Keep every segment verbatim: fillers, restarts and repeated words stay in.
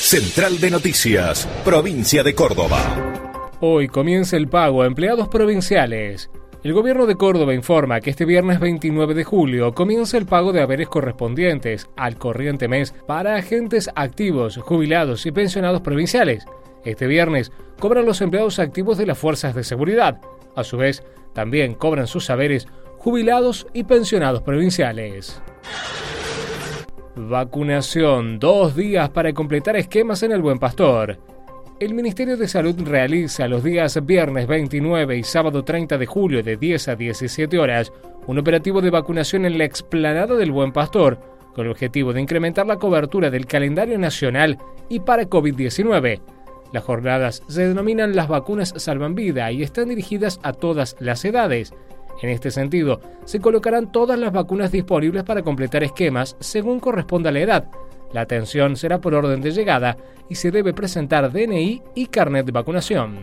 Central de Noticias, Provincia de Córdoba. Hoy comienza el pago a empleados provinciales. El gobierno de Córdoba informa que este viernes veintinueve de julio comienza el pago de haberes correspondientes al corriente mes para agentes activos, jubilados y pensionados provinciales. Este viernes cobran los empleados activos de las fuerzas de seguridad. A su vez, también cobran sus haberes jubilados y pensionados provinciales. Vacunación, dos días para completar esquemas en el Buen Pastor. El Ministerio de Salud realiza los días viernes veintinueve y sábado treinta de julio de diez a diecisiete horas un operativo de vacunación en la explanada del Buen Pastor con el objetivo de incrementar la cobertura del calendario nacional y para COVID diecinueve. Las jornadas se denominan las vacunas Salvan Vida y están dirigidas a todas las edades. En este sentido, se colocarán todas las vacunas disponibles para completar esquemas según corresponda a la edad. La atención será por orden de llegada y se debe presentar D N I y carnet de vacunación.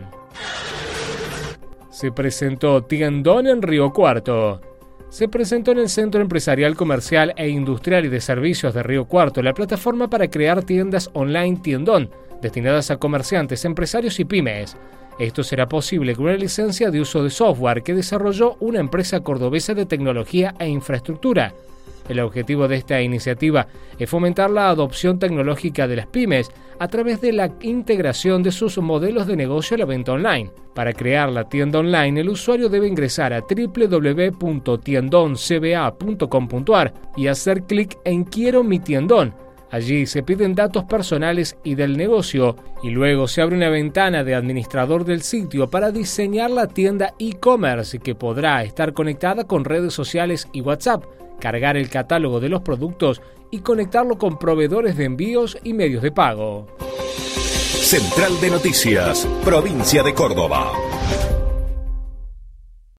Se presentó Tiendón en Río Cuarto. Se presentó en el Centro Empresarial, Comercial e Industrial y de Servicios de Río Cuarto la plataforma para crear tiendas online Tiendón, destinadas a comerciantes, empresarios y pymes. Esto será posible con una licencia de uso de software que desarrolló una empresa cordobesa de tecnología e infraestructura. El objetivo de esta iniciativa es fomentar la adopción tecnológica de las pymes a través de la integración de sus modelos de negocio a la venta online. Para crear la tienda online, el usuario debe ingresar a doble u doble u doble u punto tiendon c b a punto com punto a r y hacer clic en Quiero mi tiendón. Allí se piden datos personales y del negocio y luego se abre una ventana de administrador del sitio para diseñar la tienda e-commerce que podrá estar conectada con redes sociales y WhatsApp, cargar el catálogo de los productos y conectarlo con proveedores de envíos y medios de pago. Central de Noticias, Provincia de Córdoba.